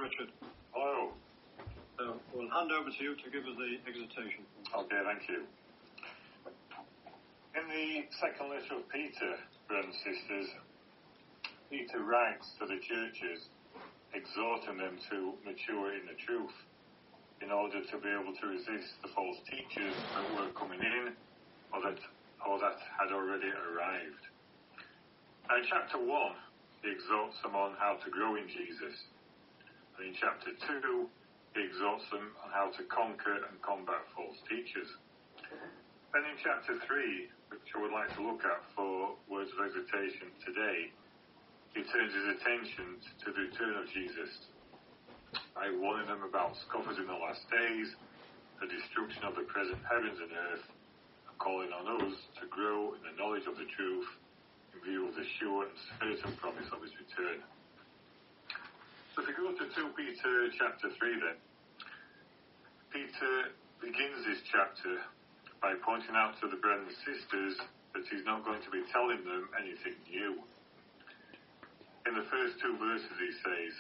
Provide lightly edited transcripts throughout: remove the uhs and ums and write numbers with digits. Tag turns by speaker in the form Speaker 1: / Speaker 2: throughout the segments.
Speaker 1: Richard.
Speaker 2: Hello.
Speaker 1: So we'll hand over to you to give us the exhortation.
Speaker 2: Okay, thank you. In the second letter of Peter, brothers and sisters, Peter writes to the churches, exhorting them to mature in the truth, in order to be able to resist the false teachers that were coming in, or that had already arrived. Now in chapter 1, he exhorts them on how to grow in Jesus. And in chapter 2, he exhorts them on how to conquer and combat false teachers. Then in chapter 3, which I would like to look at for words of exhortation today, he turns his attention to the return of Jesus by warning them about scoffers in the last days, the destruction of the present heavens and earth, and calling on us to grow in the knowledge of the truth in view of the sure and certain promise of his return. So if we go to 2 Peter chapter 3 then, Peter begins this chapter by pointing out to the brothers and sisters that he's not going to be telling them anything new. In the first 2 verses he says,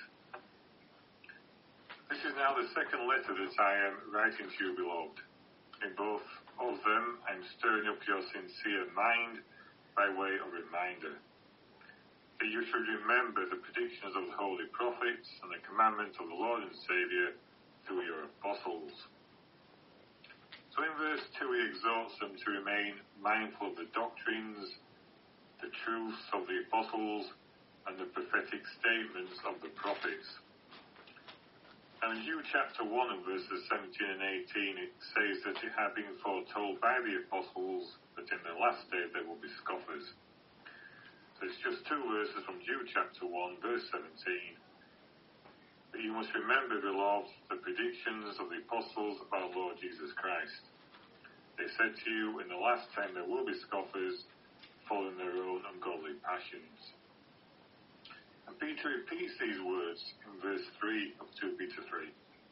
Speaker 2: "This is now the second letter that I am writing to you, beloved. In both of them I am stirring up your sincere mind by way of reminder, that you should remember the predictions of the holy prophets and the commandment of the Lord and Saviour through your apostles." So in verse 2 he exhorts them to remain mindful of the doctrines, the truths of the apostles, and the prophetic statements of the prophets. Now in Jude chapter 1 and verses 17 and 18 it says that it had been foretold by the apostles that in the last days there will be scoffers. So it's just 2 verses from Jude chapter 1 verse 17. But you must remember, beloved, the predictions of the apostles of our Lord Jesus Christ. They said to you, in the last time there will be scoffers, following their own ungodly passions. And Peter repeats these words in verse 3 of 2 Peter 3.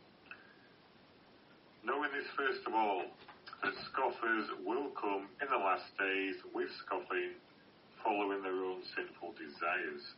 Speaker 2: "Knowing this first of all, that scoffers will come in the last days with scoffing, following their own sinful desires."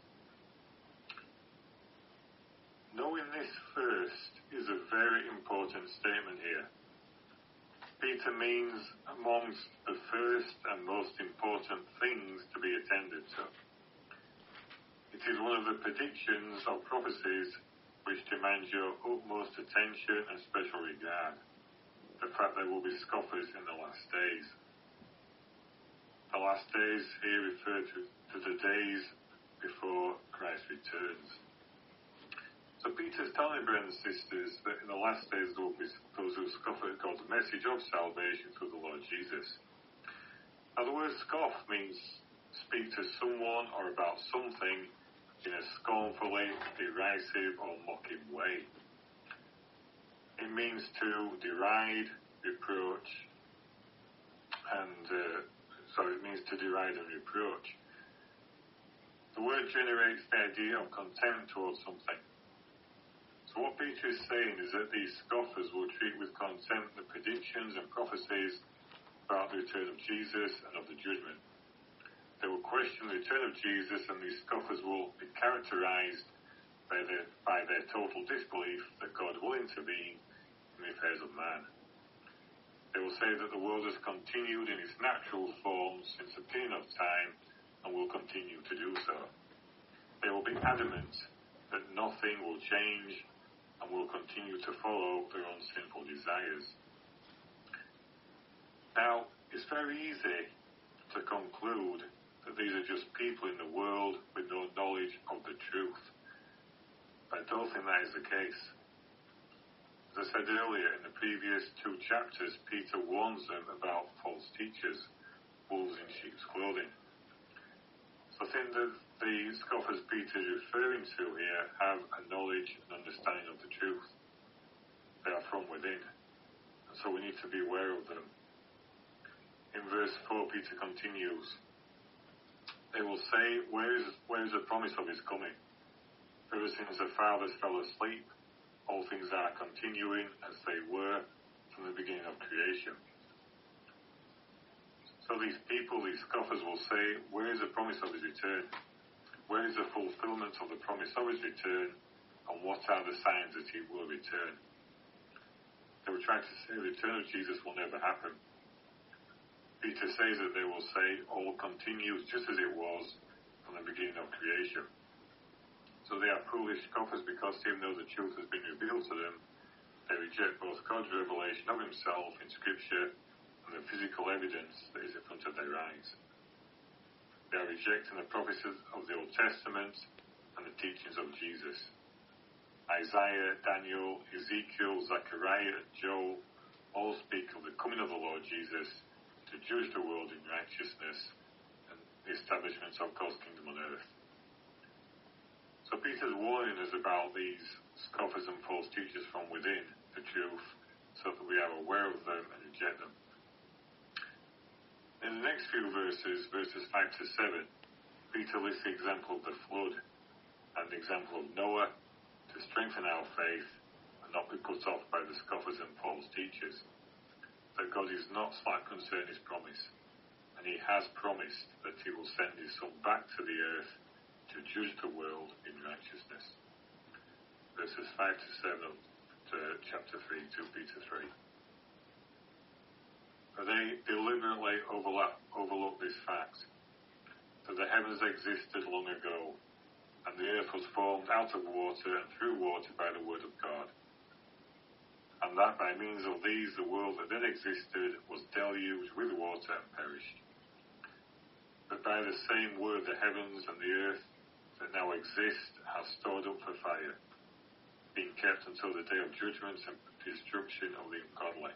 Speaker 2: Knowing this first is a very important statement here. Peter means amongst the first and most important things to be attended to. It is one of the predictions or prophecies which demands your utmost attention and special regard. The fact there will be scoffers in the last days. The last days here refer to the days before Christ returns. So Peter's telling brothers and sisters that in the last days there will be those who scoff at God's message of salvation through the Lord Jesus. Now the word scoff means speak to someone or about something in a scornfully, derisive or mocking way. It means to deride, reproach, it means to deride and reproach. The word generates the idea of contempt towards something. So what Peter is saying is that these scoffers will treat with contempt the predictions and prophecies about the return of Jesus and of the judgment. They will question the return of Jesus, and these scoffers will be characterized by their total disbelief that God will intervene in the affairs of man. They will say that the world has continued in its natural form since the beginning of time and will continue to do so. They will be adamant that nothing will change and will continue to follow their own sinful desires. Now, it's very easy to conclude that these are just people in the world with no knowledge of the truth. But I don't think that is the case. As I said earlier, in the previous 2 chapters, Peter warns them about false teachers, wolves in sheep's clothing. So I think that the scoffers Peter is referring to here have a knowledge and understanding of the truth. They are from within, and so we need to be aware of them. In verse 4, Peter continues, "They will say, where is the promise of his coming? Ever since the fathers fell asleep, all things are continuing as they were from the beginning of creation." So these people, these scoffers will say, where is the promise of his return? Where is the fulfillment of the promise of his return And what are the signs that he will return? They were trying to say the return of Jesus will never happen. Peter says that they will say all continues just as it was from the beginning of creation. So they are foolish scoffers because even though the truth has been revealed to them, they reject both God's revelation of himself in Scripture and the physical evidence that is in front of their eyes. They are rejecting the prophecies of the Old Testament and the teachings of Jesus. Isaiah, Daniel, Ezekiel, Zechariah, and Joel all speak of the coming of the Lord Jesus to judge the world in righteousness and the establishment of God's kingdom on earth. So Peter's warning us about these scoffers and false teachers from within the truth so that we are aware of them and reject them. In the next few verses 5 to 7, Peter lists the example of the flood and the example of Noah to strengthen our faith and not be put off by the scoffers and false teachers. That God is not slack concerning his promise, and he has promised that he will send his Son back to the earth to judge the world in righteousness. Verses 5 to 7 to chapter 3, 2 Peter 3. But they deliberately overlook this fact, that the heavens existed long ago, and the earth was formed out of water and through water by the word of God. And that by means of these the world that then existed was deluged with water and perished. But by the same word the heavens and the earth that now exist are stored up for fire, being kept until the day of judgment and destruction of the ungodly.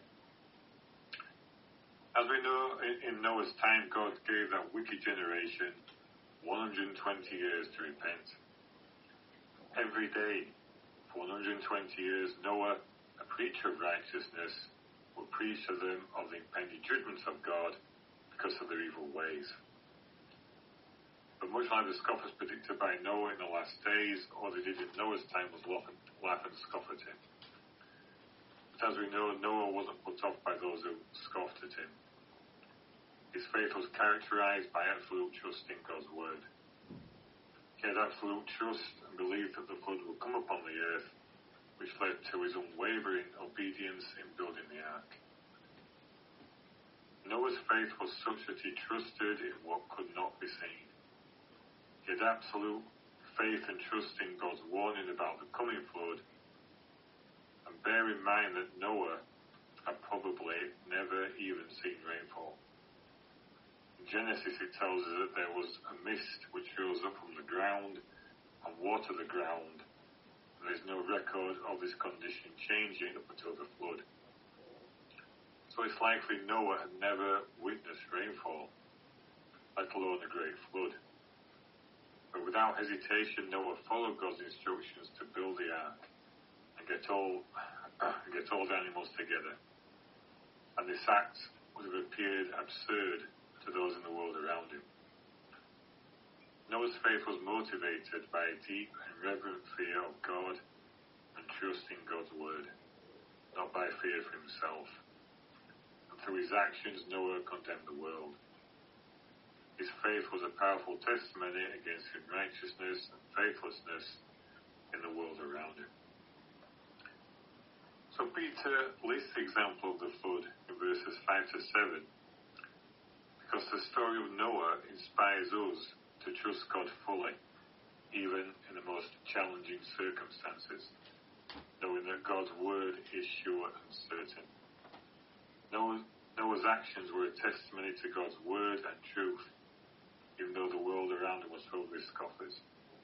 Speaker 2: As we know, in Noah's time God gave that wicked generation 120 years to repent. Every day, for 120 years, Noah, a preacher of righteousness, would preach to them of the impending judgments of God because of their evil ways. But much like the scoffers predicted by Noah in the last days, all they did in Noah's time was laugh and scoff at him. But as we know, Noah wasn't put off by those who scoffed at him. His faith was characterized by absolute trust in God's word. He had absolute trust and belief that the flood would come upon the earth, which led to his unwavering obedience in building the ark. Noah's faith was such that he trusted in what could not be seen. He had absolute faith and trust in God's warning about the coming flood, and bear in mind that Noah had probably never even seen rainfall. In Genesis it tells us that there was a mist which rose up from the ground and watered the ground. There is no record of this condition changing up until the flood. So it's likely Noah had never witnessed rainfall, let alone a great flood. But without hesitation, Noah followed God's instructions to build the ark and get all the animals together. And this act would have appeared absurd to those in the world around him. Noah's faith was motivated by a deep and reverent fear of God and trust in God's word, not by fear for himself. And through his actions, Noah condemned the world. His faith was a powerful testimony against unrighteousness and faithlessness in the world around him. So Peter lists the example of the flood in verses 5 to 7 because the story of Noah inspires us to trust God fully, even in the most challenging circumstances, knowing that God's word is sure and certain. Noah's actions were a testimony to God's word and truth, even though the world around him was filled with scoffers.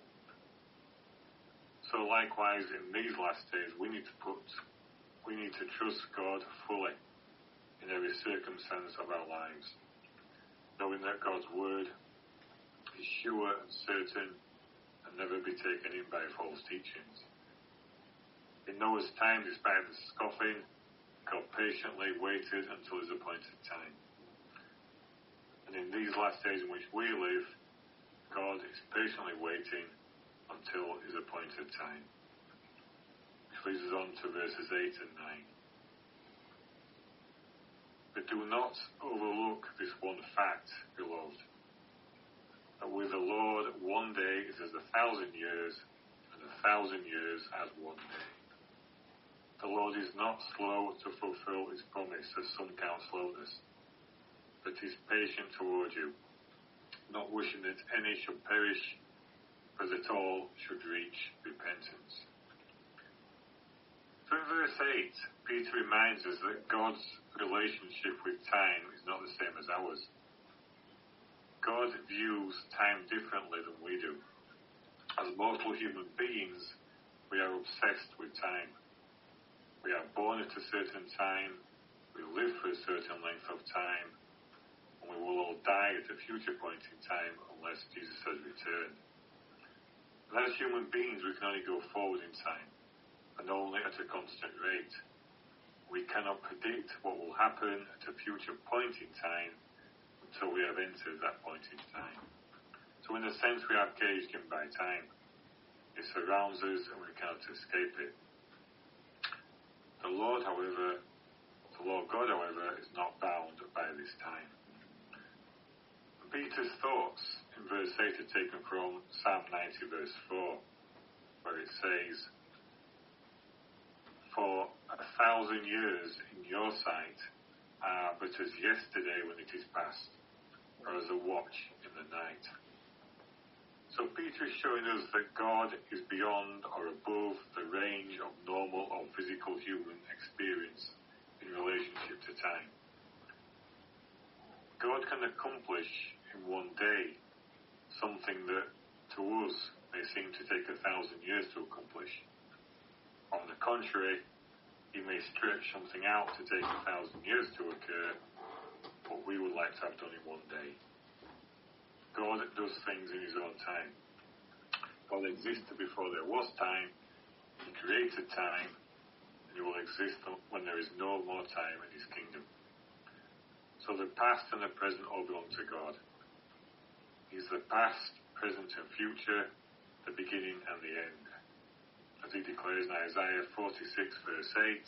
Speaker 2: So likewise, in these last days, we need to trust God fully in every circumstance of our lives, knowing that God's word is sure and certain and never be taken in by false teachings. In Noah's time, despite the scoffing, God patiently waited until his appointed time. And in these last days in which we live, God is patiently waiting until his appointed time. Which leads us on to verses 8 and 9. But do not overlook this one fact, beloved, that with the Lord 1 day is as 1,000 years, and 1,000 years as one day. The Lord is not slow to fulfill his promise, as some count slowness, but is patient toward you, not wishing that any should perish, but that all should reach repentance. So in verse 8, Peter reminds us that God's relationship with time is not the same as ours. God views time differently than we do. As mortal human beings, we are obsessed with time. We are born at a certain time, we live for a certain length of time, and we will all die at a future point in time unless Jesus has returned. And as human beings, we can only go forward in time, and only at a constant rate. We cannot predict what will happen at a future point in time until we have entered that point in time. So in a sense, we are caged in by time. It surrounds us and we cannot escape it. The Lord God, however, is not bound by this time. Peter's thoughts in verse 8 are taken from Psalm 90 verse 4, where it says, "For 1,000 years in your sight are but as yesterday when it is past, or as a watch in the night." So Peter is showing us that God is beyond or above the range of normal or physical human experience in relationship to time. God can accomplish in one day something that to us may seem to take 1,000 years to accomplish. On the contrary, he may stretch something out to take 1,000 years to occur, what we would like to have done in one day. God does things in his own time. God existed before there was time. He created time, and he will exist when there is no more time in his kingdom. So the past and the present all belong to God. He's the past, present, and future, the beginning and the end. As he declares in Isaiah 46 verse 8,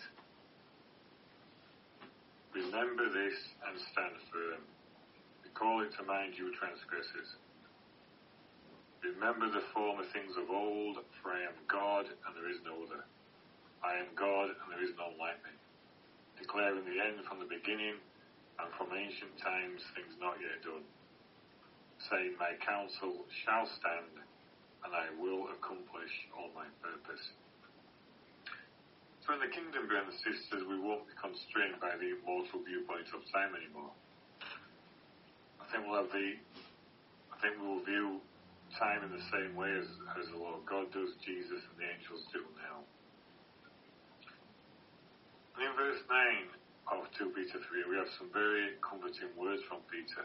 Speaker 2: "Remember this and stand firm. Recall it to mind, you transgressors. Remember the former things of old, for I am God and there is no other. I am God and there is none like me, declaring the end from the beginning and from ancient times things not yet done, saying my counsel shall stand and I will accomplish all my purpose." So in the kingdom, brothers and sisters, we won't be constrained by the immortal viewpoint of time anymore. I think we will view time in the same way as the Lord God does, Jesus and the angels do now. And in verse 9 of 2 Peter 3, we have some very comforting words from Peter.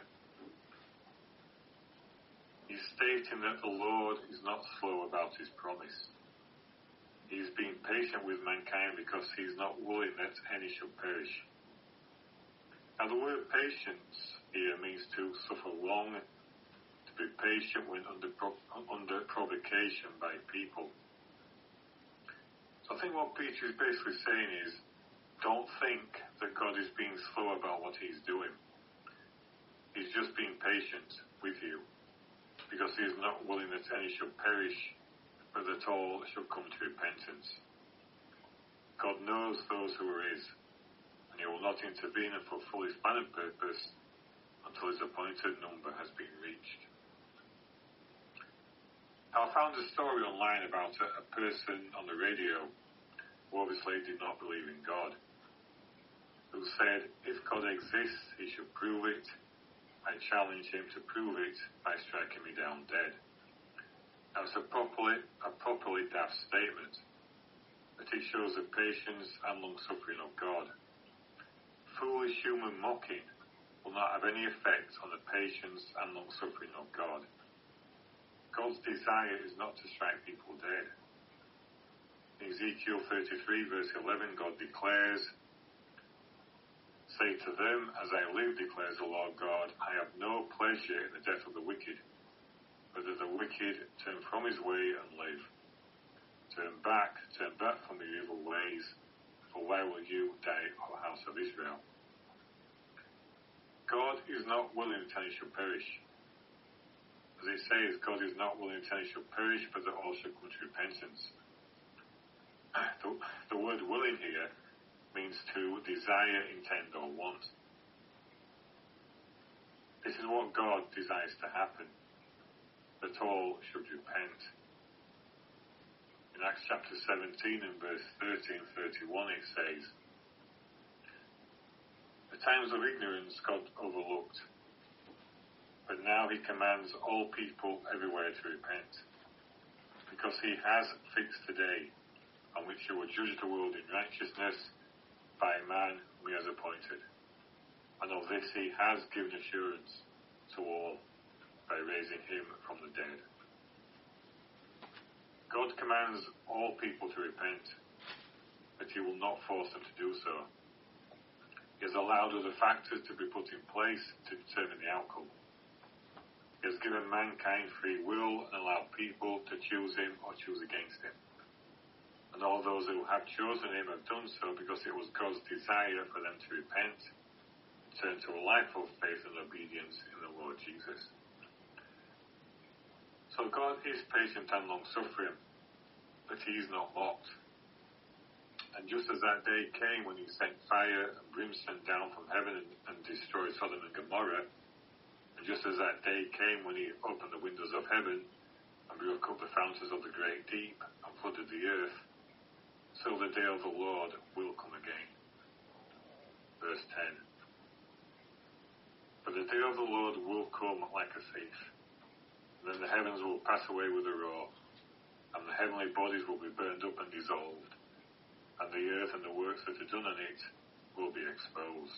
Speaker 2: He's stating that the Lord is not slow about his promise. He's being patient with mankind because he's not willing that any should perish. Now the word patience here means to suffer long, to be patient when under provocation by people. So I think what Peter is basically saying is, don't think that God is being slow about what he's doing. He's just being patient with you, because he is not willing that any should perish, but that all should come to repentance. God knows those who are his, and he will not intervene and fulfill his plan and purpose until his appointed number has been reached. Now, I found a story online about a person on the radio who obviously did not believe in God, who said, if God exists, he should prove it. I challenge him to prove it by striking me down dead. Now, it's a properly daft statement, but it shows the patience and long-suffering of God. Foolish human mocking will not have any effect on the patience and long-suffering of God. God's desire is not to strike people dead. In Ezekiel 33 verse 11, God declares, "Say to them, as I live, declares the Lord God, I have no pleasure in the death of the wicked, but that the wicked turn from his way and live. Turn back from your evil ways, for why will you die, O house of Israel?" God is not willing that any should perish. As it says, God is not willing that any should perish, but that all should come to repentance. The word willing here means to desire, intend, or want. This is what God desires to happen, that all should repent. In Acts chapter 17 and verse 30 and 31 it says, the times of ignorance God overlooked, but now he commands all people everywhere to repent, because he has fixed a day on which he will judge the world in righteousness by a man whom he has appointed. And of this he has given assurance to all by raising him from the dead. God commands all people to repent, but he will not force them to do so. He has allowed other factors to be put in place to determine the outcome. He has given mankind free will and allowed people to choose him or choose against him. And all those who have chosen him have done so because it was God's desire for them to repent, turn to a life of faith and obedience in the Lord Jesus. So God is patient and long-suffering, but he is not mocked. And just as that day came when he sent fire and brimstone down from heaven and destroyed Sodom and Gomorrah, and just as that day came when he opened the windows of heaven and broke up the fountains of the great deep and flooded the earth, so the day of the Lord will come again. Verse 10. But the day of the Lord will come like a thief. And then the heavens will pass away with a roar, and the heavenly bodies will be burned up and dissolved, and the earth and the works that are done on it will be exposed.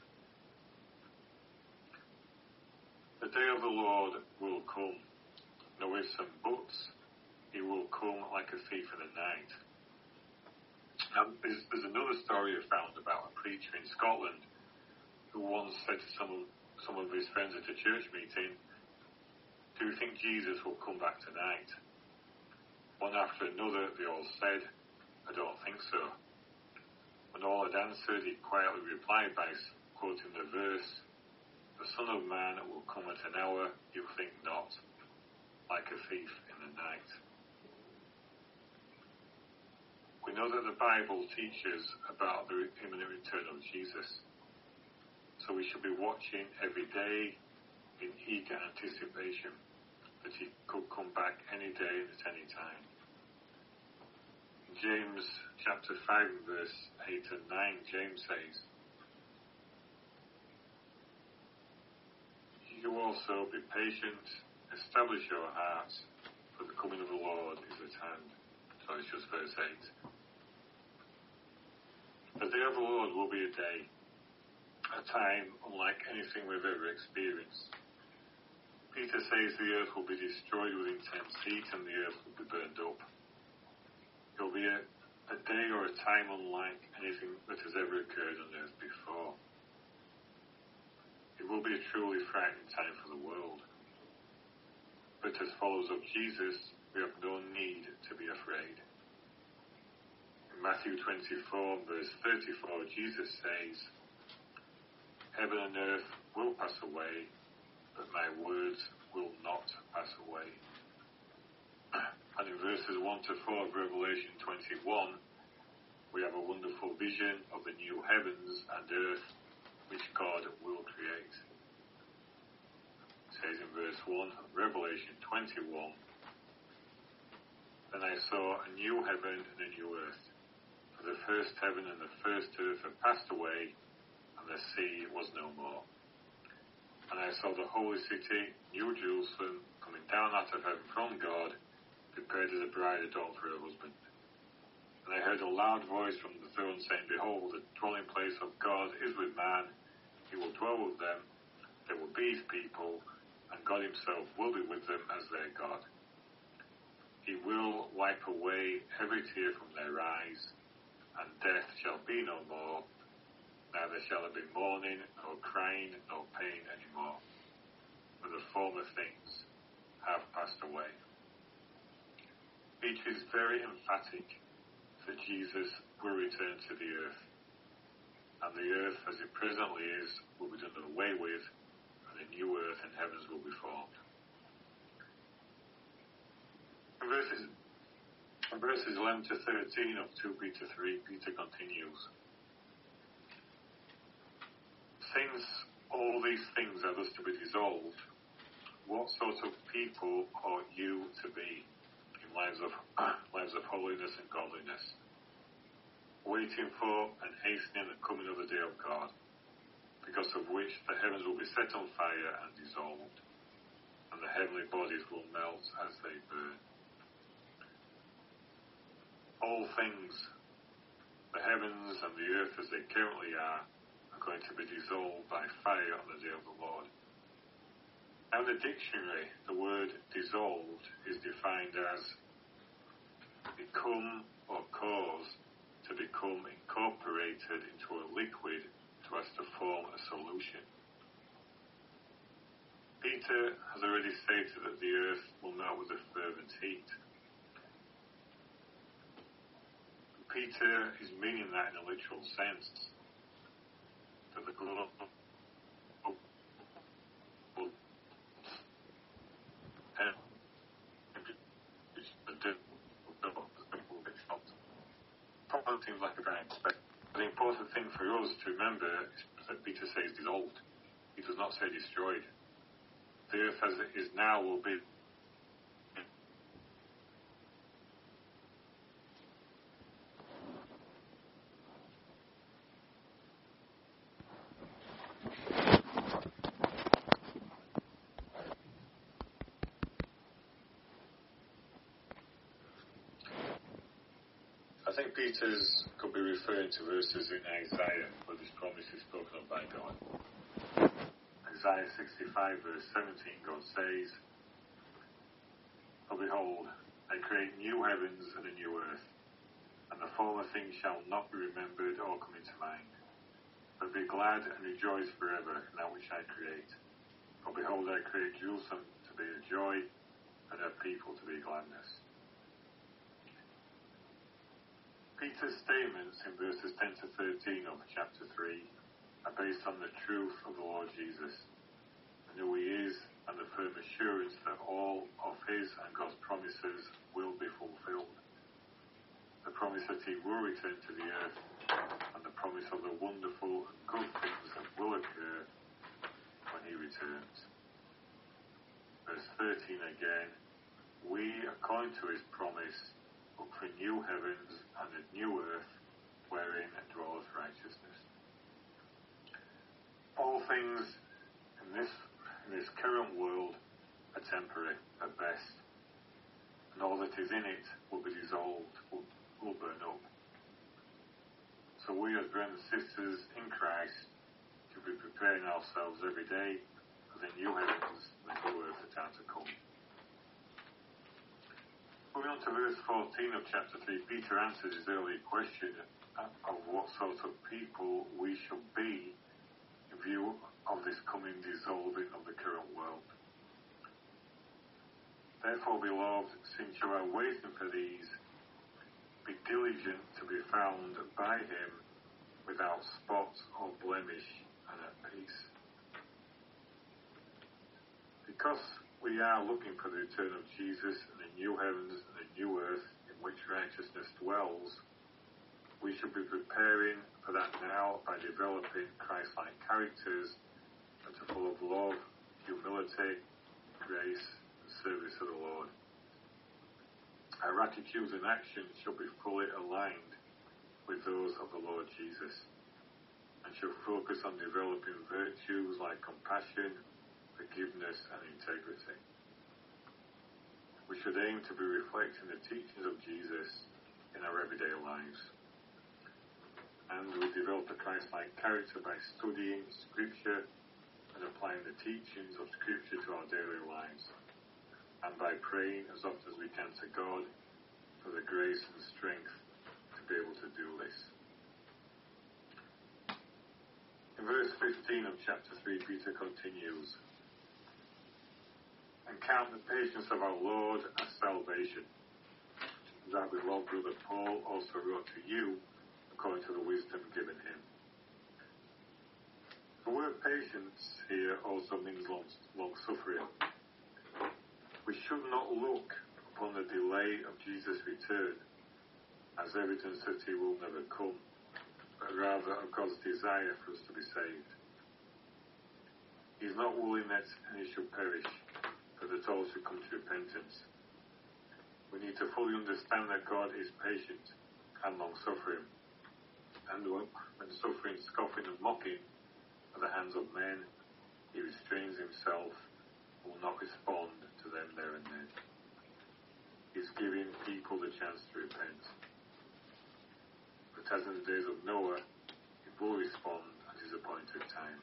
Speaker 2: The day of the Lord will come. No ifs and buts. He will come like a thief in the night. There's another story I found about a preacher in Scotland who once said to some of his friends at a church meeting, do you think Jesus will come back tonight? One after another, they all said, I don't think so. When all had answered, he quietly replied by quoting the verse, the Son of Man will come at an hour you think not, like a thief in the night. We know that the Bible teaches about the imminent return of Jesus. So we should be watching every day in eager anticipation that he could come back any day and at any time. In James chapter 5 verse 8 and 9, James says, you also be patient, establish your hearts, for the coming of the Lord is at hand. So it's just verse 8. The day of the Lord will be a day, a time unlike anything we've ever experienced. Peter says the earth will be destroyed with intense heat and the earth will be burned up. It will be a day or a time unlike anything that has ever occurred on earth before. It will be a truly frightening time for the world. But as followers of Jesus, we have no need to be afraid. In Matthew 24, verse 34, Jesus says, heaven and earth will pass away, but my words will not pass away. And in verses 1 to 4 of Revelation 21, we have a wonderful vision of the new heavens and earth which God will create. It says in verse 1 of Revelation 21, then I saw a new heaven and a new earth. For the first heaven and the first earth have passed away, and the sea was no more. And I saw the holy city, New Jerusalem, coming down out of heaven from God, prepared as a bride adorned for her husband. And I heard a loud voice from the throne saying, behold, the dwelling place of God is with man. He will dwell with them. They will be his people, and God himself will be with them as their God. He will wipe away every tear from their eyes, and death shall be no more. Neither shall there be mourning, nor crying, nor pain any more. For the former things have passed away. It is very emphatic that Jesus will return to the earth. And the earth as it presently is will be done away with, and a new earth and heavens will be formed. In verses 11 to 13 of 2 Peter 3, Peter continues, since all these things are thus to be dissolved, what sort of people ought you to be in lives of holiness and godliness, waiting for and hastening the coming of the day of God, because of which the heavens will be set on fire and dissolved, and the heavenly bodies will melt as they burn. All things, the heavens and the earth as they currently are going to be dissolved by fire on the day of the Lord. Now in the dictionary, the word dissolved is defined as become or cause to become incorporated into a liquid so as to form a solution. Peter has already stated that the earth will melt with a fervent heat. Peter is meaning that in a literal sense, that the globe will probably seems like a grand, but the important thing for us to remember is that Peter says dissolved. He does not say destroyed. The earth as it is now will be I think Peter's could be referring to verses in Isaiah where this promise is spoken of by God. Isaiah 65 verse 17, God says, for behold, I create new heavens and a new earth, and the former things shall not be remembered or come into mind. But be glad and rejoice forever in that which I create. For behold, I create Jerusalem to be a joy, and her people to be gladness. Peter's statements in verses 10 to 13 of chapter 3 are based on the truth of the Lord Jesus, and who he is, and the firm assurance that all of his and God's promises will be fulfilled. The promise that he will return to the earth, and the promise of the wonderful and good things that will occur when he returns. Verse 13 again, we, according to his promise, look for new heavens and a new earth wherein dwelleth righteousness. All things in this current world are temporary at best, and all that is in it will be dissolved, will burn up. So we as brothers and sisters in Christ should be preparing ourselves every day for the new heavens and the new earth that are to come. Moving on to verse 14 of chapter 3, Peter answers his earlier question of what sort of people we should be in view of this coming dissolving of the current world. Therefore, beloved, since you are waiting for these, be diligent to be found by him without spot or blemish and at peace. Because we are looking for the return of Jesus and the new heavens and the new earth in which righteousness dwells, we should be preparing for that now by developing Christ-like characters that are full of love, humility, grace, and service of the Lord. Our attitudes and actions should be fully aligned with those of the Lord Jesus, and should focus on developing virtues like compassion, forgiveness, and integrity. We should aim to be reflecting the teachings of Jesus in our everyday lives. And we develop a Christ-like character by studying Scripture and applying the teachings of Scripture to our daily lives, and by praying as often as we can to God for the grace and strength to be able to do this. In verse 15 of chapter 3, Peter continues, and count the patience of our Lord as salvation, as our beloved brother Paul also wrote to you according to the wisdom given him. The word patience here also means long suffering. We should not look upon the delay of Jesus' return as evidence that he will never come, but rather of God's desire for us to be saved. He is not willing that any should perish, but that all should come to repentance. We need to fully understand that God is patient and long-suffering, and when suffering, scoffing and mocking at the hands of men, he restrains himself and will not respond to them there and then. He is giving people the chance to repent. But as in the days of Noah, he will respond at his appointed time.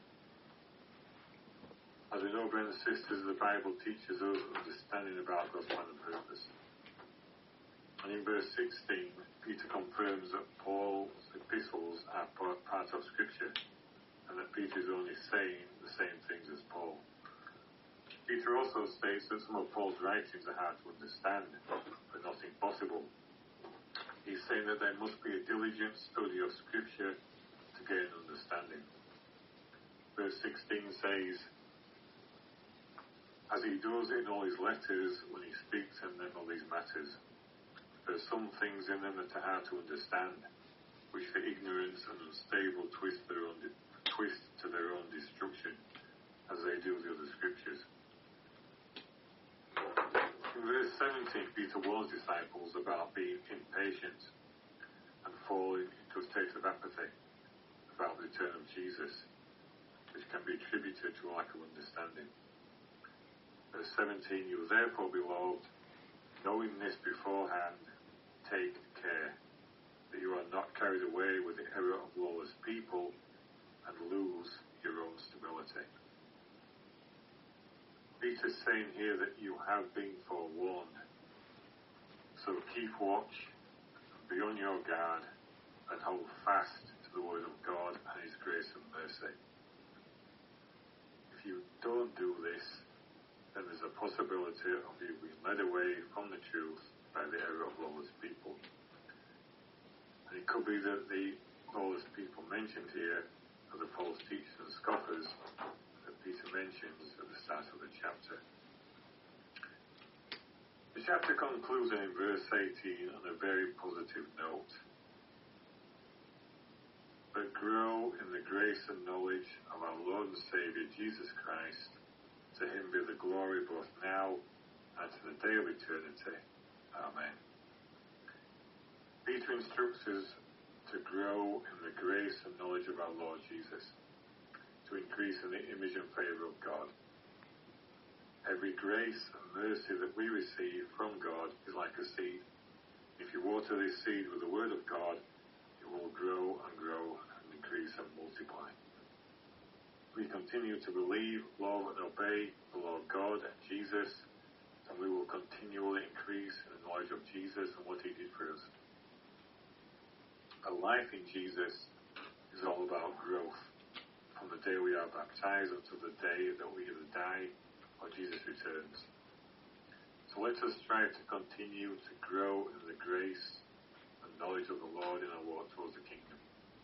Speaker 2: As we know, brothers and sisters, the Bible teaches us understanding about God's plan and purpose. And in verse 16, Peter confirms that Paul's epistles are part of Scripture, and that Peter is only saying the same things as Paul. Peter also states that some of Paul's writings are hard to understand, but not impossible. He's saying that there must be a diligent study of Scripture to gain understanding. Verse 16 says, as he does in all his letters when he speaks in them of these matters, there are some things in them that are hard to understand, which for ignorance and unstable twist to their own destruction, as they do the other Scriptures. In verse 17, Peter warns disciples about being impatient and falling into a state of apathy about the return of Jesus, which can be attributed to a lack of understanding. Verse 17, you therefore, beloved, knowing this beforehand, take care that you are not carried away with the error of lawless people and lose your own stability. Peter's saying here that you have been forewarned. So keep watch, be on your guard, and hold fast to the word of God and his grace and mercy. If you don't do this, then there's a possibility of you being led away from the truth by the error of lawless people. And it could be that the lawless people mentioned here are the false teachers and scoffers that Peter mentions at the start of the chapter. The chapter concludes in verse 18 on a very positive note. But grow in the grace and knowledge of our Lord and Saviour Jesus Christ. To him be the glory both now and to the day of eternity. Amen. Peter instructs us to grow in the grace and knowledge of our Lord Jesus, to increase in the image and favour of God. Every grace and mercy that we receive from God is like a seed. If you water this seed with the word of God, it will grow and increase and multiply. We continue to believe, love and obey the Lord God and Jesus, and we will continually increase in the knowledge of Jesus and what he did for us. A life in Jesus is all about growth, from the day we are baptized until the day that we either die or Jesus returns. So let us strive to continue to grow in the grace and knowledge of the Lord in our walk towards the kingdom.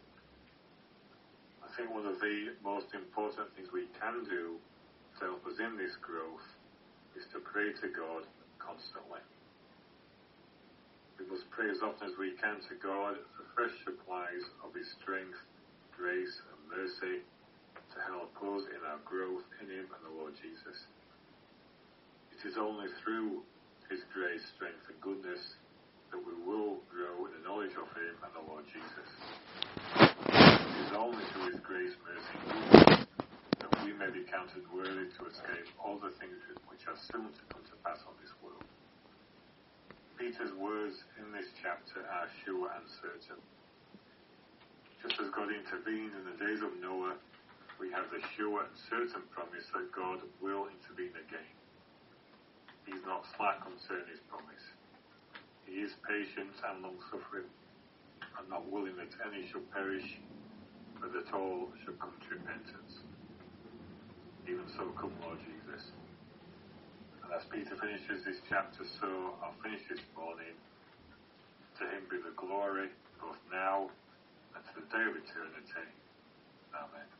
Speaker 2: I think one of the most important things we can do to help us in this growth is to pray to God constantly. We must pray as often as we can to God for fresh supplies of his strength, grace and mercy to help us in our growth in him and the Lord Jesus. It is only through his grace, strength and goodness that we will grow in the knowledge of him and the Lord Jesus. It is only through his grace, mercy and goodness that we may be counted worthy to escape all the things which are soon to come to pass on this world. Peter's words in this chapter are sure and certain. Just as God intervened in the days of Noah, we have the sure and certain promise that God will intervene again. He is not slack concerning his promise. He is patient and long-suffering, and not willing that any should perish, but that all should come to repentance. Even so come Lord Jesus. And as Peter finishes this chapter, so I'll finish this morning. To him be the glory, both now and to the day of eternity. Amen.